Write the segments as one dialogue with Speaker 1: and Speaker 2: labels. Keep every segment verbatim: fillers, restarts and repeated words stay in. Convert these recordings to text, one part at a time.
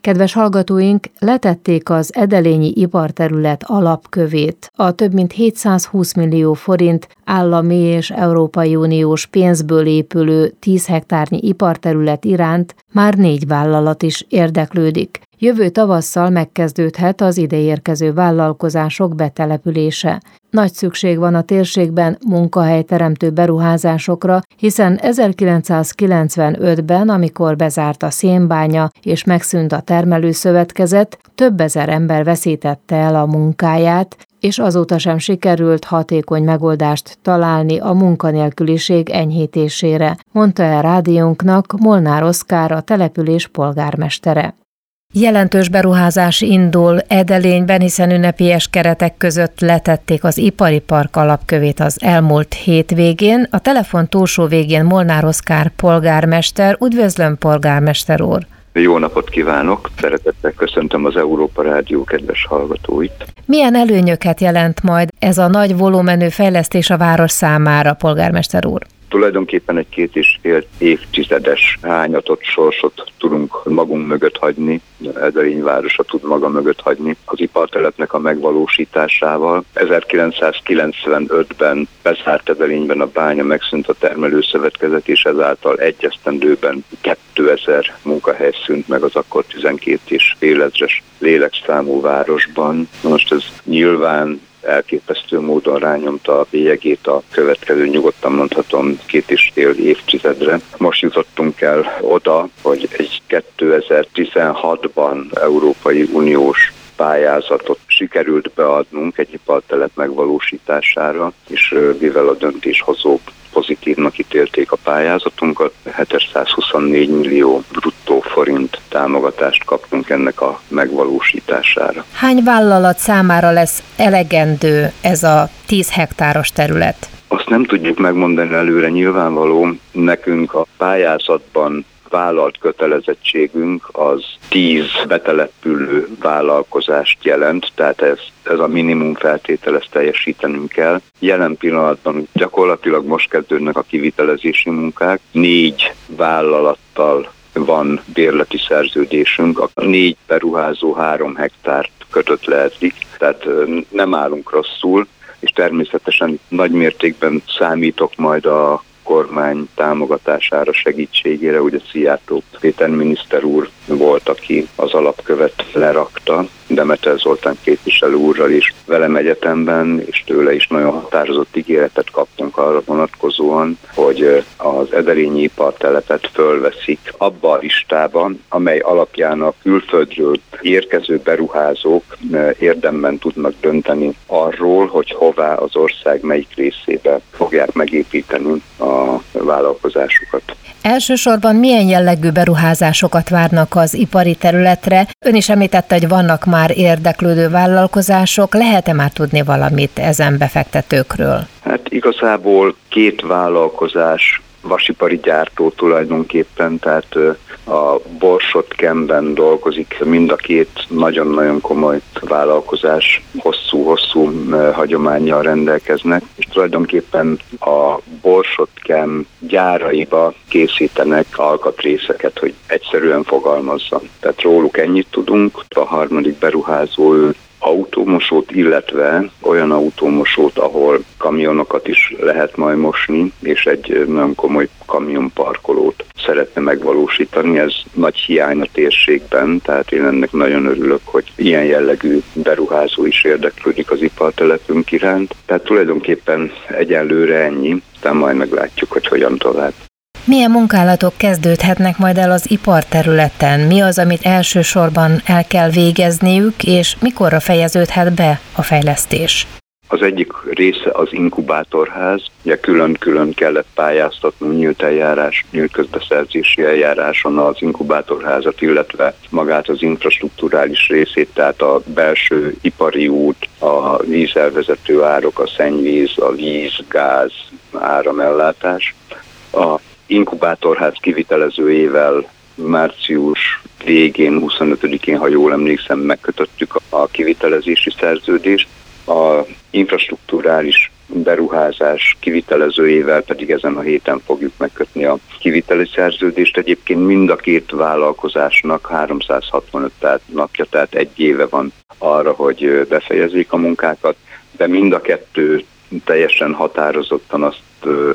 Speaker 1: Kedves hallgatóink, letették az edelényi iparterület alapkövét. A több mint hétszázhúsz millió forint állami és Európai Uniós pénzből épülő tíz hektárnyi iparterület iránt már négy vállalat is érdeklődik. Jövő tavasszal megkezdődhet az ideérkező vállalkozások betelepülése. Nagy szükség van a térségben munkahelyteremtő beruházásokra, hiszen ezerkilencszázkilencvenötben, amikor bezárt a szénbánya és megszűnt a termelőszövetkezet, több ezer ember veszítette el a munkáját, és azóta sem sikerült hatékony megoldást találni a munkanélküliség enyhítésére, mondta el rádiónknak Molnár Oszkár, a település polgármestere. Jelentős beruházás indul Edelényben, hiszen ünnepélyes keretek között letették az ipari park alapkövét az elmúlt hétvégén. A telefon túlsó végén Molnár Oszkár polgármester. Üdvözlöm, polgármester úr!
Speaker 2: Jó napot kívánok! Szeretettel köszöntöm az Európa Rádió kedves hallgatóit!
Speaker 1: Milyen előnyöket jelent majd ez a nagy volumenű fejlesztés a város számára, polgármester úr?
Speaker 2: Tulajdonképpen egy két és fél évtizedes hányatott sorsot tudunk magunk mögött hagyni, Edelény városa tud maga mögött hagyni az ipartelepnek a megvalósításával. ezerkilencszázkilencvenötben bezárt Edelényben a bánya, megszűnt a termelőszövetkezet, és ezáltal egy esztendőben kétezer munkahely szűnt meg az akkor tizenkét és fél ezres lélekszámú városban. Most ez nyilván elképesztő módon rányomta a bélyegét a következő, nyugodtan mondhatom, két és fél évtizedre. Most jutottunk el oda, hogy egy kétezer-tizenhatban Európai Uniós pályázatot sikerült beadnunk egy ipartelep megvalósítására, és mivel a döntéshozók pozitívnak ítélték a pályázatunkat, hétszázhuszonnégy millió bruttó forint támogatást kaptunk ennek a megvalósítására.
Speaker 1: Hány vállalat számára lesz elegendő ez a tíz hektáros terület?
Speaker 2: Azt nem tudjuk megmondani előre, nyilvánvaló. Nekünk a pályázatban vállalt kötelezettségünk az tíz betelepülő vállalkozást jelent, tehát ez, ez a minimum feltétel, ezt teljesítenünk kell. Jelen pillanatban gyakorlatilag most kezdődnek a kivitelezési munkák. Négy vállalattal van bérleti szerződésünk, a négy beruházó három hektárt kötött le eddig, tehát nem állunk rosszul, és természetesen nagy mértékben számítok majd a kormány támogatására, segítségére. Ugye Szijjártó Péter miniszter úr volt, aki az alapkövet lerakta, Demeter Zoltán képviselő úrral is velem egyetemben, és tőle is nagyon határozott ígéretet kaptunk arra vonatkozóan, hogy az edelényi ipartelepet fölveszik abba a listában, amely alapján a külföldről érkező beruházók érdemben tudnak dönteni arról, hogy hová az ország melyik részébe fogják megépíteni a vállalkozásukat.
Speaker 1: Elsősorban milyen jellegű beruházásokat várnak az ipari területre? Ön is említette, hogy vannak már érdeklődő vállalkozások. Lehet-e már tudni valamit ezen befektetőkről?
Speaker 2: Hát igazából két vállalkozás, vasipari gyártó tulajdonképpen, tehát a Borsod-Kemben dolgozik mind a két nagyon-nagyon komoly vállalkozás, hosszú-hosszú hagyománnyal rendelkeznek, és tulajdonképpen a Borsod-Kem gyáraiba készítenek alkatrészeket, hogy egyszerűen fogalmazzam. Tehát róluk ennyit tudunk. A harmadik beruházó ő autómosót, illetve olyan autómosót, ahol kamionokat is lehet majd mosni, és egy nagyon komoly kamionparkolót szeretne megvalósítani. Ez nagy hiány a térségben, tehát én ennek nagyon örülök, hogy ilyen jellegű beruházó is érdeklődik az ipartelepünk iránt. Tehát tulajdonképpen egyelőre ennyi, de majd meglátjuk, hogy hogyan tovább.
Speaker 1: Milyen munkálatok kezdődhetnek majd el az iparterületen? Mi az, amit elsősorban el kell végezniük, és mikorra fejeződhet be a fejlesztés?
Speaker 2: Az egyik része az inkubátorház, ugye külön-külön kellett pályáztatnunk nyílt eljárás, nyílt közbeszerzési eljáráson az inkubátorházat, illetve magát az infrastrukturális részét, tehát a belső ipari út, a vízelvezető árok, a szennyvíz, a víz, gáz, áramellátás. A inkubátorház kivitelezőjével március végén, huszonötödikén, ha jól emlékszem, megkötöttük a kivitelezési szerződést. A infrastrukturális beruházás kivitelezőjével pedig ezen a héten fogjuk megkötni a kiviteli szerződést. Egyébként mind a két vállalkozásnak háromszázhatvanöt napja, tehát egy éve van arra, hogy befejezzék a munkákat, de mind a kettő teljesen határozottan azt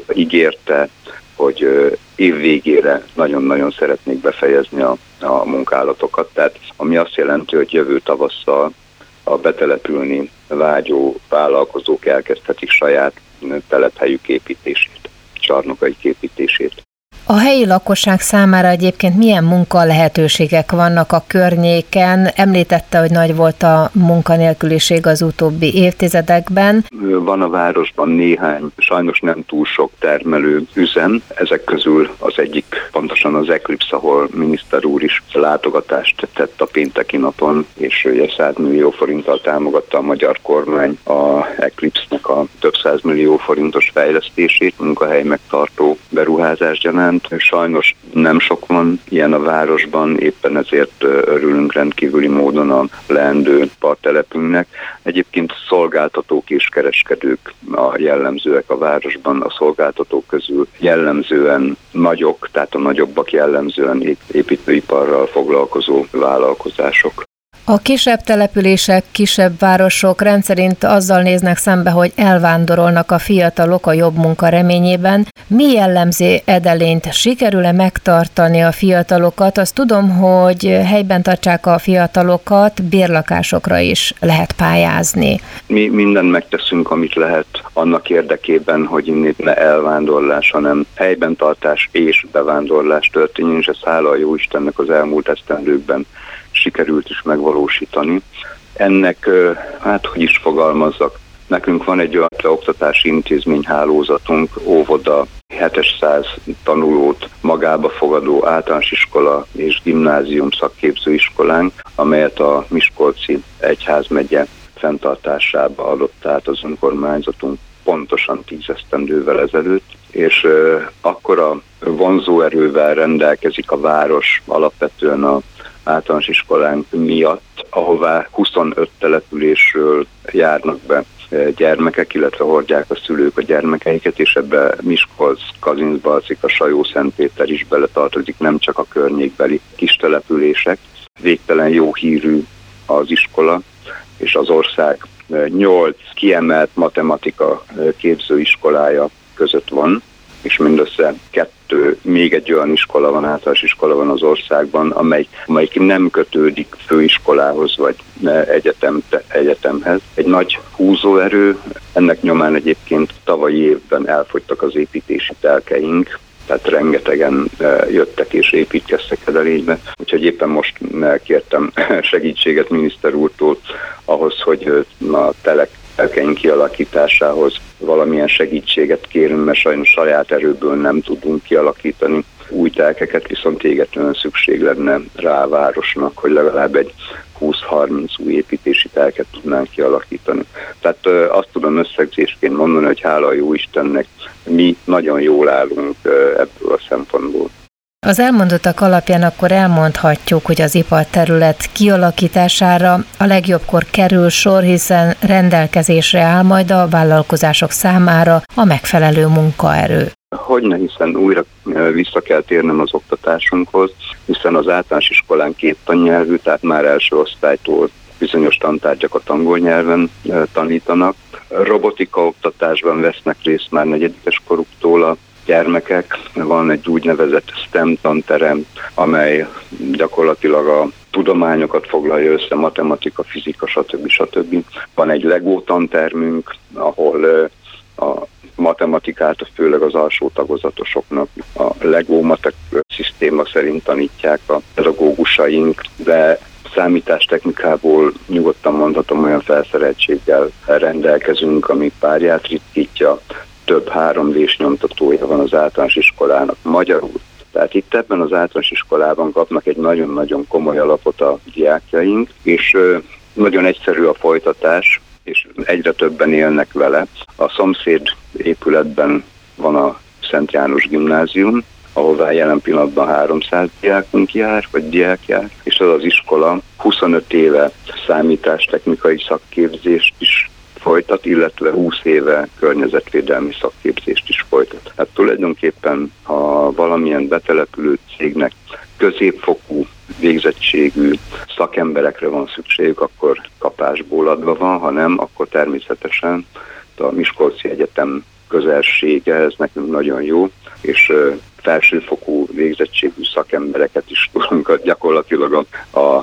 Speaker 2: ígérte, hogy év végére nagyon-nagyon szeretnék befejezni a, a munkálatokat. Tehát ami azt jelenti, hogy jövő tavasszal a betelepülni vágyó vállalkozók elkezdhetik saját telephelyük építését, csarnokaik építését.
Speaker 1: A helyi lakosság számára egyébként milyen munka lehetőségek vannak a környéken? Említette, hogy nagy volt a munkanélküliség az utóbbi évtizedekben.
Speaker 2: Van a városban néhány, sajnos nem túl sok termelő üzem. Ezek közül az egyik pontosan az Eclipse, ahol miniszter úr is látogatást tett a pénteki napon, és ugye száz millió forinttal támogatta a magyar kormány a Eclipse-nek a több száz millió forintos fejlesztését, munkahely megtartó beruházás gyanánt. Sajnos nem sok van ilyen a városban, éppen ezért örülünk rendkívüli módon a leendő parttelepünknek. Egyébként szolgáltatók és kereskedők a jellemzőek a városban, a szolgáltatók közül jellemzően nagyok, tehát a nagyobbak jellemzően építőiparral foglalkozó vállalkozások.
Speaker 1: A kisebb települések, kisebb városok rendszerint azzal néznek szembe, hogy elvándorolnak a fiatalok a jobb munka reményében. Mi jellemzi Edelényt? Sikerül-e megtartani a fiatalokat? Azt tudom, hogy helyben tartsák a fiatalokat, bérlakásokra is lehet pályázni.
Speaker 2: Mi mindent megteszünk, amit lehet annak érdekében, hogy innét ne elvándorlás, hanem helyben tartás és bevándorlás történjen, és ez hála a Jóistennek az elmúlt esztendőkben sikerült is megvalósítani. Ennek, hát hogy is fogalmazzak, nekünk van egy olyan oktatási intézményhálózatunk, óvoda, hétszáz tanulót magába fogadó általános iskola és gimnázium szakképzőiskolánk, amelyet a Miskolci egyházmegye fenntartásába adott át az önkormányzatunk pontosan tíz esztendővel ezelőtt, és uh, akkora vonzóerővel rendelkezik a város alapvetően a általános iskolánk miatt, ahová huszonöt településről járnak be gyermekek, illetve hordják a szülők a gyermekeiket, és ebbe Miskolc, Kazincbarcika, Sajó-Szentpéter is beletartozik, nem csak a környékbeli kis települések. Végtelen jó hírű az iskola, és az ország nyolc kiemelt matematika képzőiskolája között van, és mindössze kettő, még egy olyan iskola van, általános iskola van az országban, amely, amelyik nem kötődik főiskolához vagy egyetem, egyetemhez. Egy nagy húzóerő, ennek nyomán egyébként tavalyi évben elfogytak az építési telkeink, tehát rengetegen jöttek és építkeztek Edelénybe. Úgyhogy éppen most kértem segítséget miniszter úrtól ahhoz, hogy a telek telkeink kialakításához valamilyen segítséget kérünk, mert sajnos saját erőből nem tudunk kialakítani új telkeket, viszont égetően szükség lenne rá a városnak, hogy legalább egy húsz-harminc új építési telket tudnánk kialakítani. Tehát ö, azt tudom összegzésként mondani, hogy hála a Jóistennek mi nagyon jól állunk ö, ebből a szempontból.
Speaker 1: Az elmondottak alapján akkor elmondhatjuk, hogy az iparterület kialakítására a legjobbkor kerül sor, hiszen rendelkezésre áll majd a vállalkozások számára a megfelelő munkaerő.
Speaker 2: Hogyne, hiszen újra vissza kell térnem az oktatásunkhoz, hiszen az általános iskolán két tannyelvű, tehát már első osztálytól bizonyos tantárgyakat angol nyelven tanítanak. Robotika oktatásban vesznek részt már negyedikes koruktól a gyermekek. Van egy úgynevezett STEM tanterem, amely gyakorlatilag a tudományokat foglalja össze, matematika, fizika, stb. stb. Van egy Lego tantermünk, ahol a matematikát, főleg az alsó tagozatosoknak a Lego matek szisztéma szerint tanítják a pedagógusaink, de számítástechnikából nyugodtan mondhatom, olyan felszereltséggel rendelkezünk, ami párját ritkítja. Több három dés nyomtatója van az általános iskolának magyarul. Tehát itt ebben az általános iskolában kapnak egy nagyon-nagyon komoly alapot a diákjaink, és nagyon egyszerű a folytatás, és egyre többen élnek vele. A szomszéd épületben van a Szent János Gimnázium, ahová jelen pillanatban háromszáz diákunk jár, vagy diák jár, és az az iskola huszonöt éve számítástechnikai szakképzést is folytat, illetve húsz éve környezetvédelmi szakképzést is folytat. Hát tulajdonképpen, ha valamilyen betelepülő cégnek középfokú végzettségű szakemberekre van szükségük, akkor kapásból adva van, ha nem, akkor természetesen a Miskolci Egyetem közelsége, ez nekünk nagyon jó, és felsőfokú végzettségű szakembereket is tudunk gyakorlatilag a, a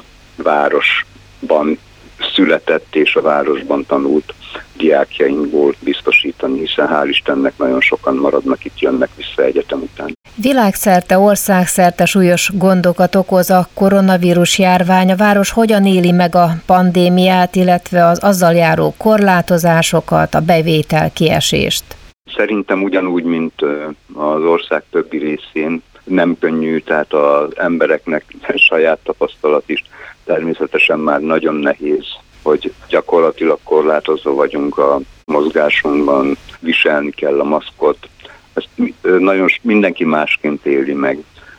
Speaker 2: városban született és a városban tanult diákjainkból biztosítani, hiszen hál' Istennek nagyon sokan maradnak itt, jönnek vissza egyetem után.
Speaker 1: Világszerte, országszerte súlyos gondokat okoz a koronavírus járvány. A város hogyan éli meg a pandémiát, illetve az azzal járó korlátozásokat, a bevétel kiesést?
Speaker 2: Szerintem ugyanúgy, mint az ország többi részén, nem könnyű, tehát az embereknek saját tapasztalat is természetesen már nagyon nehéz, hogy gyakorlatilag korlátozva vagyunk a mozgásunkban, viselni kell a maszkot. Ezt nagyon mindenki másként éli meg.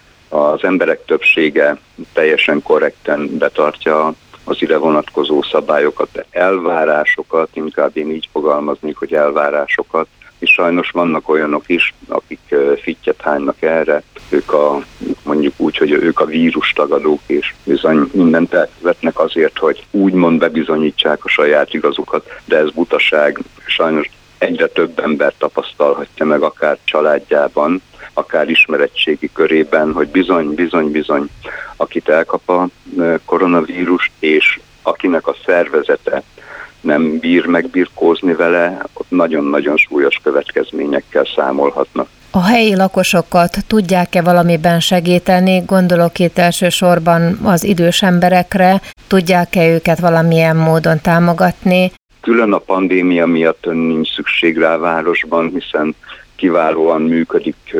Speaker 2: Az emberek többsége teljesen korrekten betartja az ide vonatkozó szabályokat, elvárásokat, inkább én így fogalmaznék, hogy elvárásokat, és sajnos vannak olyanok is, akik fittyet hánynak erre, ők a, mondjuk úgy, hogy ők a vírustagadók, és bizony mindent elkövetnek azért, hogy úgymond bebizonyítsák a saját igazukat, de ez butaság. Sajnos egyre több ember tapasztalhatja meg, akár családjában, akár ismeretségi körében, hogy bizony, bizony, bizony, akit elkap a koronavírus, és akinek a szervezete nem bír megbirkózni vele, ott nagyon-nagyon súlyos következményekkel számolhatnak.
Speaker 1: A helyi lakosokat tudják-e valamiben segíteni? Gondolok itt elsősorban az idős emberekre. Tudják-e őket valamilyen módon támogatni?
Speaker 2: Külön a pandémia miatt nincs szükség rá a városban, hiszen kiválóan működik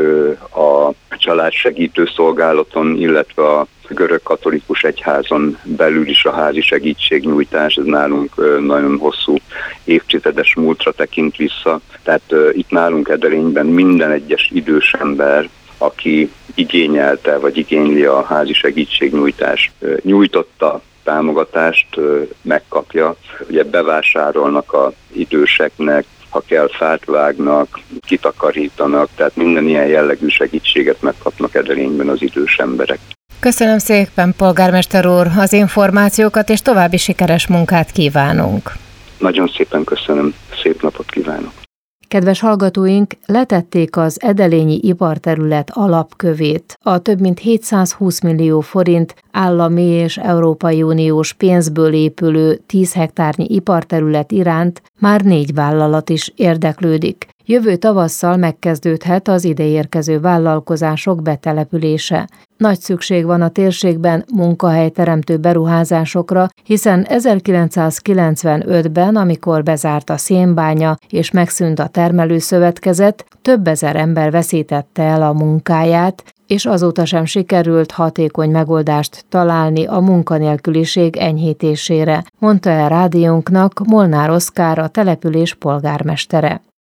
Speaker 2: a családsegítő szolgálaton, illetve a görög katolikus egyházon belül is a házi segítségnyújtás, ez nálunk nagyon hosszú évtizedes múltra tekint vissza. Tehát itt nálunk Edelényben minden egyes idős ember, aki igényelte vagy igényli a házi segítségnyújtást, nyújtotta támogatást, megkapja. Ugye bevásárolnak az időseknek, ha kell, fát vágnak, kitakarítanak, tehát minden ilyen jellegű segítséget megkapnak Edelényben az idős emberek.
Speaker 1: Köszönöm szépen, polgármester úr, az információkat, és további sikeres munkát kívánunk.
Speaker 2: Nagyon szépen köszönöm, szép napot kívánok.
Speaker 1: Kedves hallgatóink, letették az edelényi iparterület alapkövét. A több mint hétszázhúsz millió forint állami és Európai Uniós pénzből épülő tíz hektárnyi iparterület iránt már négy vállalat is érdeklődik. Jövő tavasszal megkezdődhet az ideérkező vállalkozások betelepülése. Nagy szükség van a térségben munkahelyteremtő beruházásokra, hiszen ezerkilencszázkilencvenötben, amikor bezárt a szénbánya és megszűnt a termelőszövetkezet, több ezer ember veszítette el a munkáját, és azóta sem sikerült hatékony megoldást találni a munkanélküliség enyhítésére, mondta el rádiónknak Molnár Oszkár, a település polgármestere.